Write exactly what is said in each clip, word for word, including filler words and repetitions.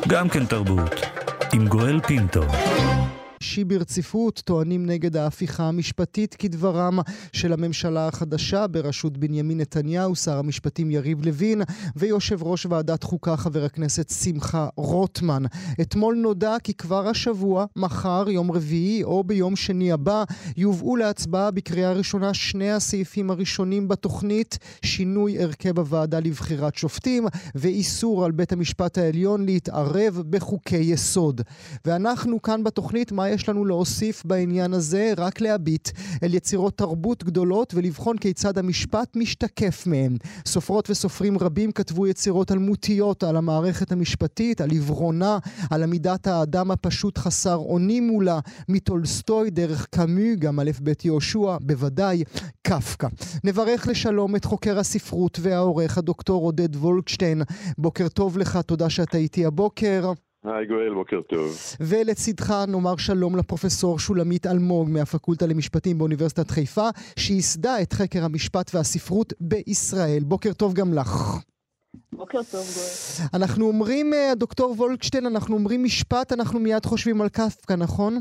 גם כן תרבות, עם גואל פינטו. שי ברציפות טוענים נגד ההפיכה המשפטית כדברם של הממשלה החדשה בראשות בנימין נתניהו, שר המשפטים יריב לוין ויושב ראש ועדת חוקה חבר הכנסת שמחה רוטמן. אתמול נודע כי כבר השבוע, מחר, יום רביעי או ביום שני הבא, יובאו להצבעה בקריאה ראשונה שני הסעיפים הראשונים בתוכנית, שינוי הרכב הוועדה לבחירת שופטים ואיסור על בית המשפט העליון להתערב בחוקי יסוד. ואנחנו כאן בתוכנית, מה יש לנו להוסיף בעניין הזה? רק להביט אל יצירות תרבות גדולות ולבחון כיצד המשפט משתקף מהם. סופרות וסופרים רבים כתבו יצירות אלמותיות על המערכת המשפטית, על עברונה, על עמידת האדם הפשוט חסר אונים מולה, מטולסטוי דרך קאמי, גם א' ב' יהושע, בוודאי קפקא. נברך לשלום את חוקר הספרות והעורך הדוקטור עודד וולקשטיין. בוקר טוב לך, תודה שאתה איתי הבוקר. היי גואל, בוקר טוב. ולצידך נאמר שלום לפרופסור שולמית אלמוג מהפקולטה למשפטים באוניברסיטת חיפה, שייסדה את חקר המשפט והספרות בישראל. בוקר טוב גם לך. בוקר טוב גואל. אנחנו אומרים, דוקטור וולקשטיין, אנחנו אומרים משפט, אנחנו מיד חושבים על קפקא, נכון?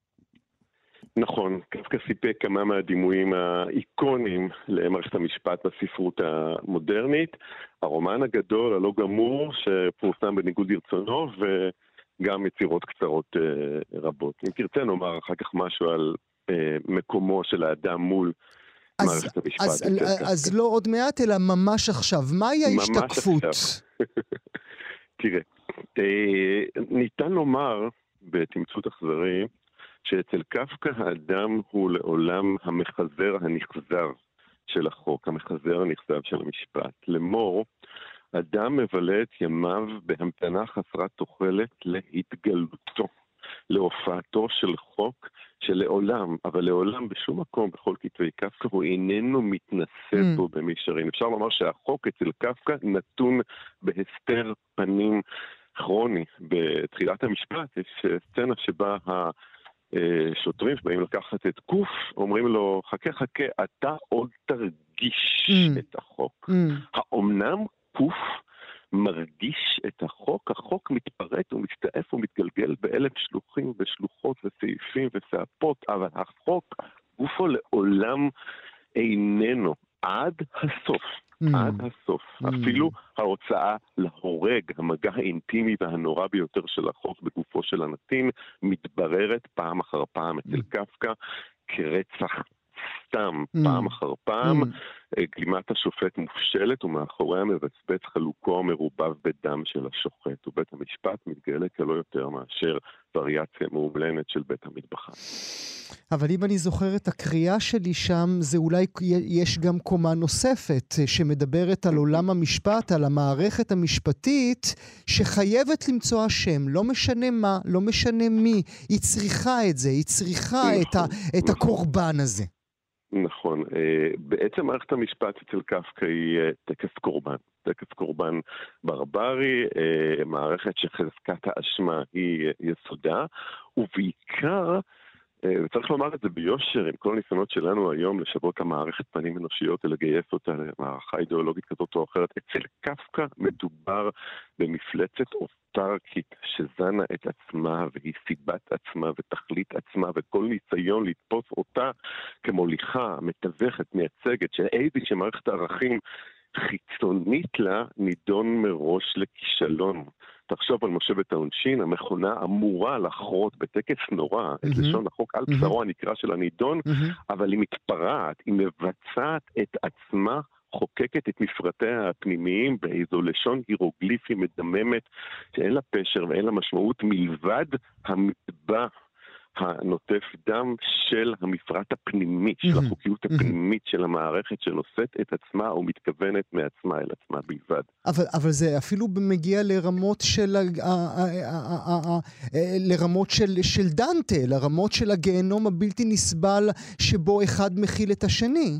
נכון, קפקא סיפק כמה מהדימויים האיקונים למערכת המשפט בספרות המודרנית. הרומן הגדול, הלא גמור, שפורסם בניגוד לרצונו, וגם יצירות קצרות אה, רבות. אם תרצה נאמר אחר כך משהו על אה, מקומו של האדם מול אז, מערכת המשפט. אז, אז, אז לא עוד מעט, אלא ממש עכשיו. מהי ההשתקפות? תראה, אה, ניתן לומר בתמצות אכזרי, שאצל קפקא האדם הוא לעולם המחזר הנכזר של החוק, המחזר הנכזב של המשפט. לאמור, אדם מבלה את ימיו בהמתנה חסרת תוחלת להתגלותו, להופעתו של חוק שלעולם, אבל לעולם בשום מקום, בכל כתבי קפקא, הוא איננו מתנסה בו במישרין. אפשר לומר שהחוק אצל קפקא נתון בהסתר פנים כרוני. בתחילת המשפט יש סצנה שבה ה... שוטרים שבאים לקחת את קוף, אומרים לו, חכה חכה, אתה עוד תרגיש mm. את החוק. Mm. האומנם קוף מרגיש את החוק? החוק מתפרט ומסתעף ומתגלגל באלף שלוחים ושלוחות וסעיפים וסעפות, אבל החוק גופו לעולם איננו עד הסוף. Mm. עד הסוף. Mm. אפילו ההוצאה להורג, המגע האינטימי והנורא ביותר של החוק בגופו של הנתין, מתבררת פעם אחר פעם אצל mm. קפקא כרצח סתם, mm. פעם אחר פעם. Mm. גלימת השופט מופשלת ומאחוריה מבצבץ חלוקו המרובב בדם של השוחט, ובית המשפט מתגלה כלא יותר מאשר וריאציה מאומלנת של בית המטבחיים. אבל אם אני זוכר את הקריאה שלי שם, זה אולי יש גם קומה נוספת שמדברת על עולם המשפט, על המערכת המשפטית שחייבת למצוא השם, לא משנה מה, לא משנה מי, היא צריכה את זה, היא צריכה נכון, את, ה, את נכון. הקורבן הזה. נכון, בעצם מערכת המשפט אצל קפקא היא טקס קורבן, טקס קורבן ברברי, מערכת שחזקת האשמה היא יסודה, ובעיקר, וצריך לומר את זה ביושר, עם כל הניסיונות שלנו היום לשוות למערכת פנים אנושיות ולגייס אותה למערכה אידיאולוגית כזאת או אחרת, אצל קפקא מדובר במפלצת אוטרקית שזנה את עצמה והיא סיבת עצמה ותכלית עצמה, וכל ניסיון לתפוס אותה כמוליכה, מתווכת, מייצגת, שאיזושהי מערכת הערכים חיצונית לה נידון מראש לכישלון. תחשוב על מושבת העונשין, המכונה אמורה לחרות בטקס נורא, את לשון החוק על בשרו הנקרא של הנידון, אבל היא מתפרעת, היא מבצעת את עצמה, חוקקת את מפרטיה הפנימיים באיזו לשון הירוגליפי מדממת, שאין לה פשר ואין לה משמעות מלבד המטבע הנוטף דם של המפרט הפנימי, של החוקיות הפנימית של המערכת שנושאת את עצמה או מתכוונת מעצמה אל עצמה בלבד. אבל, אבל זה אפילו מגיע לרמות של, לרמות של, של דנטה, לרמות של הגיהנום הבלתי נסבל שבו אחד מכיל את השני.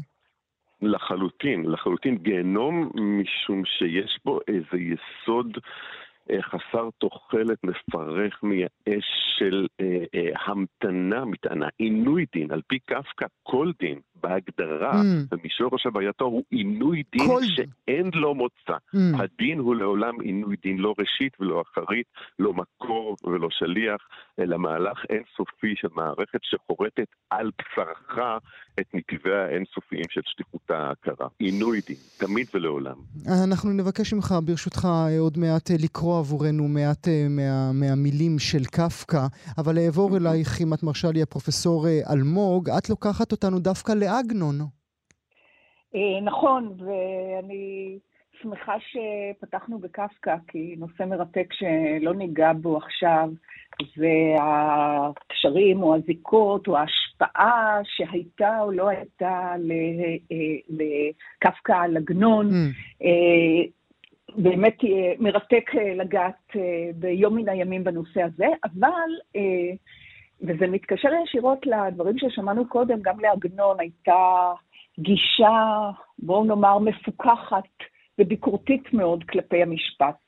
לחלוטין, לחלוטין גיהנום משום שיש בו איזה יסוד חסר תוחלת, מפרך, מייאש של אה, אה, המתנה, מטענה, עינוי דין, על פי קפקא כל דין, בהגדרה, mm. במישור שבעייתו הוא עינוי דין כל... שאין לו מוצא. Mm. הדין הוא לעולם עינוי דין, לא ראשית ולא אחרית, לא מקור ולא שליח, אלא מהלך אינסופי של מערכת שחורטת על בשרך את נתיביה האינסופיים של שליחותה ההכרה. עינוי דין, תמיד ולעולם. אנחנו נבקש ממך, ברשותך, עוד מעט לקרוא עבורנו מעט מה, מהמילים של קפקא, אבל לעבור אלייך, אם את מרשה לי, הפרופסור אלמוג, את לוקחת אותנו דווקא לעגנון. נכון, ואני שמחה שפתחנו בקפקא, כי נושא מרתק שלא ניגע בו עכשיו, והקשרים או הזיקות או ההשפעה שהייתה או לא הייתה לקפקא על עגנון. באמת מרתק לגעת ביום מן הימים בנושא הזה, אבל, וזה מתקשר ישירות לדברים ששמענו קודם, גם לעגנון הייתה גישה, בואו נאמר, מפוקחת וביקורתית מאוד כלפי המשפט.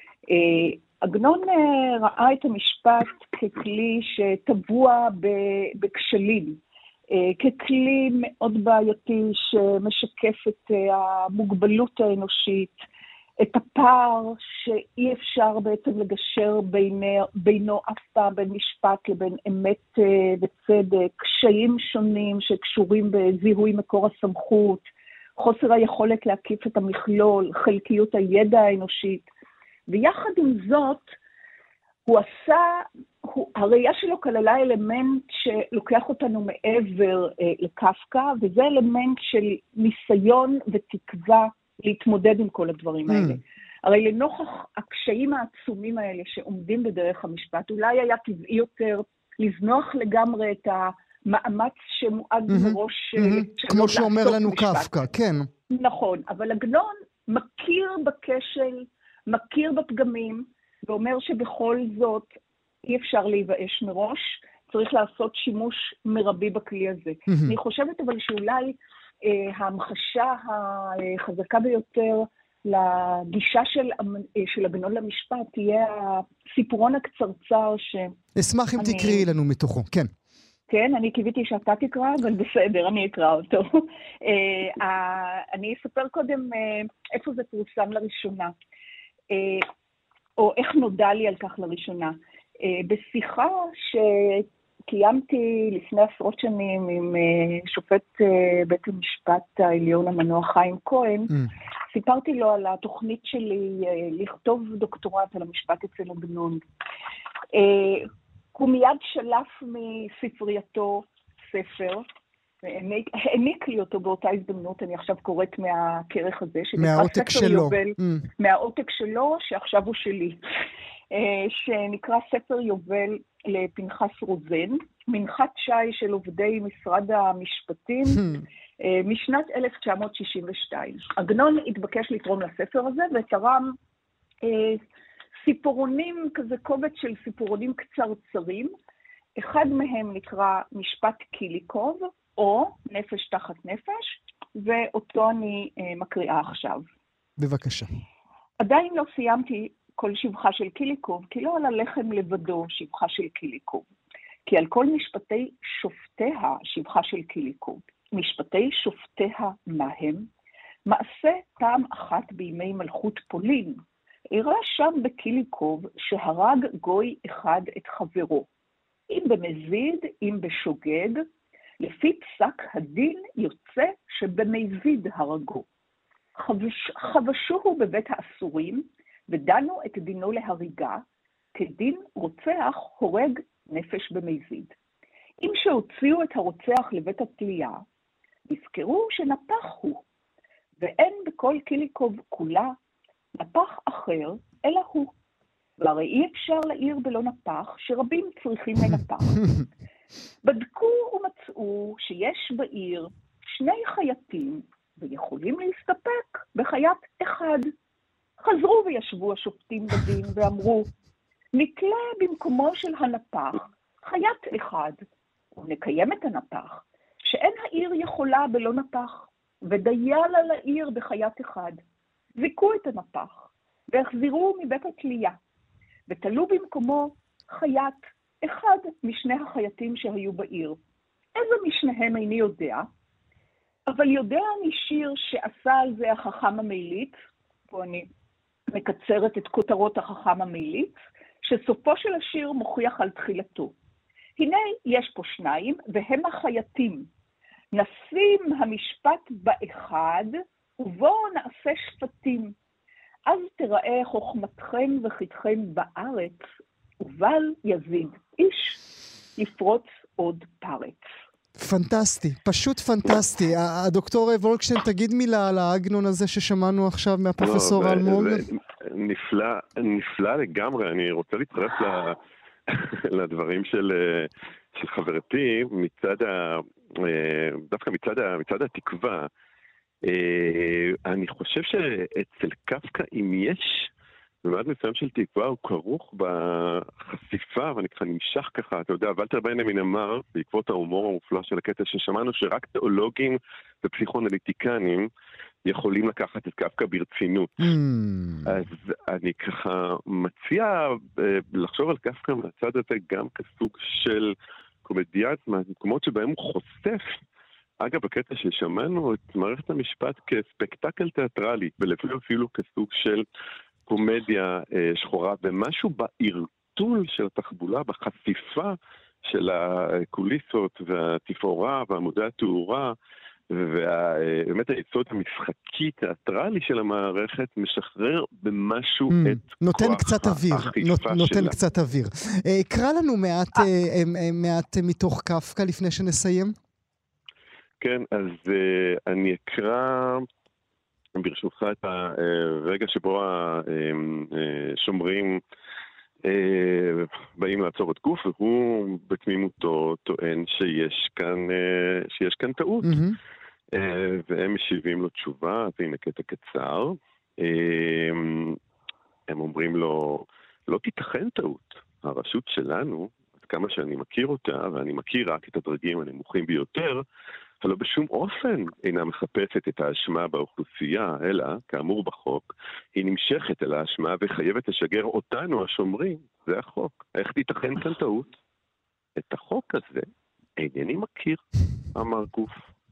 עגנון ראה את המשפט ככלי שטבוע בכשלים, ככלי מאוד בעייתי שמשקף את המוגבלות האנושית, את הפער שאי אפשר בעצם לגשר בינו, בינו אף פעם בין משפט לבין אמת וצדק, קשיים שונים שקשורים בזיהוי מקור הסמכות, חוסר היכולת להקיף את המכלול, חלקיות הידע האנושית, ויחד עם זאת, הוא עשה, הוא, הראייה שלו כללה אלמנט שלוקח אותנו מעבר אה, לקפקא, וזה אלמנט של ניסיון ותקווה להתמודד עם כל הדברים האלה. Mm. הרי לנוכח הקשיים העצומים האלה שעומדים בדרך המשפט, אולי היה טבעי יותר לזנוח לגמרי את המאמץ שמועד mm-hmm. מראש... Mm-hmm. כמו שאומר לנו קפקא, כן. נכון, אבל עגנון מכיר בכשל, מכיר בפגמים, ואומר שבכל זאת אי אפשר להיוואש מראש, צריך לעשות שימוש מרבי בכלי הזה. Mm-hmm. אני חושבת אבל שאולי אה, ההמחשה החזקה ביותר לגישה של, של עגנון למשפט תהיה הסיפורון הקצרצר ש... אשמח אם אני... תקראי לנו מתוכו, כן. כן, אני קיוויתי שאתה תקרא, אבל בסדר, אני אקרא אותו. אה, אני אספר קודם אה, איפה זה פורסם לראשונה. אה, או איך נודע לי על כך לראשונה. בשיחה שקיימתי לפני עשרות שנים עם שופט בית המשפט העליון המנוח חיים כהן, mm. סיפרתי לו על התוכנית שלי לכתוב דוקטורט על המשפט אצל עגנון. הוא מיד שלף מספרייתו ספר, העניק לי אותו באותה הזדמנות, אני עכשיו קוראת מהכרך הזה, מהעותק שלו. יובל, mm. מהעותק שלו, שעכשיו הוא שלי, שנקרא ספר יובל לפנחס רוזן, מנחת שי של עובדי משרד המשפטים, mm. משנת אלף תשע מאות שישים ושתיים. עגנון התבקש לתרום לספר הזה, ותרם אה, סיפורונים, כזה קובץ של סיפורונים קצרצרים, אחד מהם נקרא משפט קיליקוב, או נפש תחת נפש, ואותו אני אה, מקריאה עכשיו. בבקשה. עדיין לא סיימתי כל שבחה של קיליקוב, כי לא על הלחם לבדו שבחה של קיליקוב, כי על כל משפטי שופטיה שבחה של קיליקוב. משפטי שופטיה מה הם? מעשה פעם אחת בימי מלכות פולין, אירע שם בקיליקוב שהרג גוי אחד את חברו, אם במזיד, אם בשוגג, לפי פסק הדין יוצא שבמזיד הרגו. חבש, חבשוהו בבית האסורים, ודנו את דינו להריגה, כדין רוצח הורג נפש במזיד. אם שהוציאו את הרוצח לבית התלייה, נזכרו שנפח הוא, ואין בכל קיליקוב כולה נפח אחר, אלא הוא. והרי אי אפשר להעיר בלא נפח, שרבים צריכים לנפח. בדקו ומצאו שיש בעיר שני חייטים, ויכולים להסתפק בחייט אחד. חזרו וישבו השופטים בדין ואמרו, נתלה במקומו של הנפח חייט אחד, ונקיים את הנפח, שאין העיר יכולה בלא נפח, ודייל על העיר בחייט אחד. זיקו את הנפח, והחזירו מבית התלייה, ותלו במקומו חייט, אחד משני החייטים שהיו בעיר. איזה משניהם איני יודע, אבל יודע אני שיר שעשה על זה החכם המליץ, פה אני מקצרת את כותרות החכם המליץ, שסופו של השיר מוכיח על תחילתו. הנה יש פה שניים, והם החייטים. נשים המשפט באחד, ובו נעשה שפטים. אז תראה חוכמתכם וחיתכם בארץ, ובל יזיד איש יפרוץ עוד פרץ. פנטסטי, פשוט פנטסטי. הדוקטור וולקשטיין, תגיד מילה על העגנון הזה ששמענו עכשיו מהפרופסור אלמוג. נפלא, נפלא לגמרי. אני רוצה להצטרף לדברים של חברתי, מצד ה... דווקא מצד התקווה. אני חושב שאצל קפקא, אם יש במעט מסוים של תקווה, הוא כרוך בחשיפה, ואני ככה נמשך ככה, אתה יודע, ולטר ביינמין אמר, בעקבות ההומור המופלא של הקטע ששמענו, שרק תיאולוגים ופסיכואנליטיקנים יכולים לקחת את קפקא ברצינות. Mm. אז אני ככה מציע לחשוב על קפקא מהצד הזה גם כסוג של קומדיאט, מהמקומות שבהם הוא חושף, אגב, בקטע ששמענו את מערכת המשפט כספקטקל תיאטרלי, ולפעמים אפילו כסוג של קומדיה אה, שחורה, ומשהו בערטול של התחבולה, בחשיפה של הקוליסות והתפאורה ועמודי התאורה, ובאמת היסוד המשחקי תיאטרלי של המערכת משחרר במשהו mm, את נותן כוח קצת אוויר, נות, נותן שלה. קצת אוויר. אה, קרא לנו מעט, אה, אה, מעט מתוך קפקא לפני שנסיים. כן, אז uh, אני אקרא ברשותך את הרגע שבו השומרים uh, באים לעצור את גוף, והוא בתמימותו טוען שיש כאן, uh, שיש כאן טעות. Mm-hmm. Uh, והם משיבים לו תשובה, אז הנה קטע קצר. Uh, הם אומרים לו, לא תיתכן טעות. הרשות שלנו, עד כמה שאני מכיר אותה, ואני מכיר רק את הדרגים הנמוכים ביותר, אבל בשום אופן אינה מחפשת את האשמה באוכלוסייה, אלא, כאמור בחוק, היא נמשכת אל האשמה וחייבת לשגר אותנו, השומרים. זה החוק. איך תיתכן כאן טעות? את החוק הזה אינני מכיר, אמר גוף.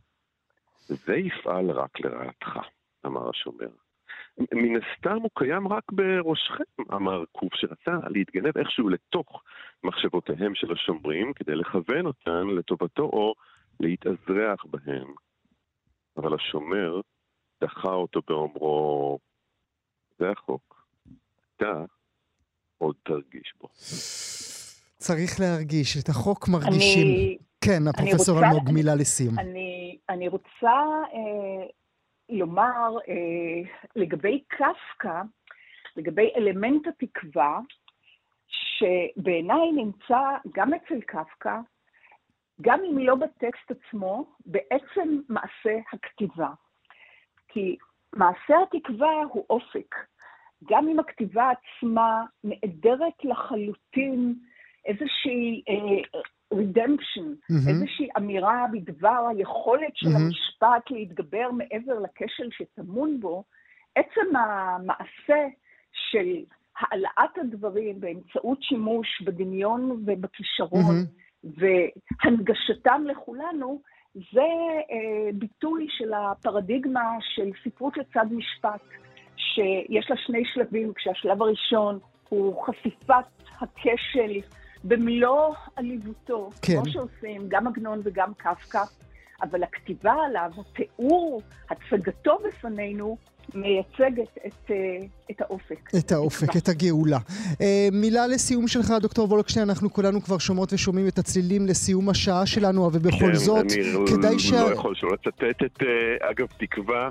זה יפעל רק לרעתך, אמר השומר. מן הסתם הוא קיים רק בראשכם, אמר גוף, שרצה להתגנב איכשהו לתוך מחשבותיהם של השומרים, כדי לכוון אותן לטובתו או להתאזרח בהם. אבל השומר דחה אותו באומרו, זה החוק, אתה עוד תרגיש בו. צריך להרגיש, את החוק מרגישים. אני, כן, הפרופסור אלמוג, מילה לסיום. אני, אני רוצה אה, לומר אה, לגבי קפקא, לגבי אלמנט התקווה, שבעיניי נמצא גם אצל קפקא, גם אם לא בטקסט עצמו, בעצם מעשה הכתיבה. כי מעשה התקווה הוא אופק. גם אם הכתיבה עצמה נעדרת לחלוטין איזושהי אה, redemption, mm-hmm. איזושהי אמירה בדבר היכולת של mm-hmm. המשפט להתגבר מעבר לכשל שטמון בו, עצם המעשה של העלאת הדברים באמצעות שימוש בדמיון ובכישרון, mm-hmm. והנגשתם לכולנו, זה אה, ביטוי של הפרדיגמה של ספרות לצד משפט, שיש לה שני שלבים, כשהשלב הראשון הוא חשיפת הכשל במלוא עליבותו, כן. כמו שעושים גם עגנון וגם קפקא, אבל הכתיבה עליו, התיאור, הצגתו בפנינו, מייצגת את, את האופק. את האופק, את הגאולה. מילה לסיום שלך, דוקטור וולקשטיין, אנחנו כולנו כבר שומעות ושומעים את הצלילים לסיום השעה שלנו, אבל בכל כן, זאת, כדאי אני ש... לא יכול שלא לצטט את, אגב, תקווה,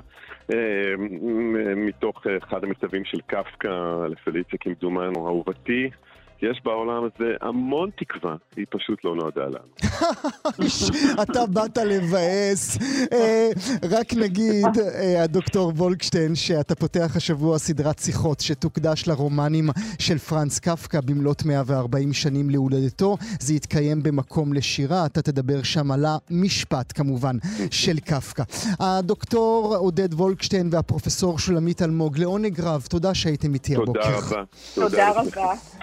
מתוך אחד המכתבים של קפקא, לפליציה כמדומנו, אהובתי, יש בעולם הזה המון תקווה, היא פשוט לא נועדה לנו. אתה באת לבאס. רק נגיד, הדוקטור וולקשטיין, שאתה פותח השבוע סדרת שיחות שתוקדש לרומנים של פרנץ קפקא במלאת מאה וארבעים שנים להולדתו. זה יתקיים במקום לשירה, אתה תדבר שם על המשפט כמובן של קפקא. הדוקטור עודד וולקשטיין והפרופסור שולמית אלמוג, לעונג רב, תודה שהייתם איתי הבוקר. תודה רבה. תודה רבה.